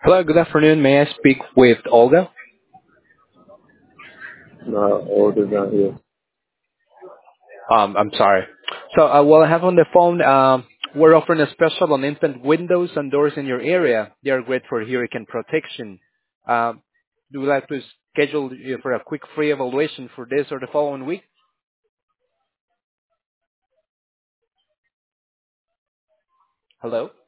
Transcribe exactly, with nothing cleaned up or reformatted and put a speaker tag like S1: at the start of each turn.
S1: Hello, good afternoon. May I speak with Olga?
S2: Not older than here.
S1: Um, I'm sorry. So, uh, what I have on the phone, um, we're offering a special on instant windows and doors in your area. They are great for hurricane protection. Um, do you like to schedule you for a quick free evaluation for this or the following week? Hello?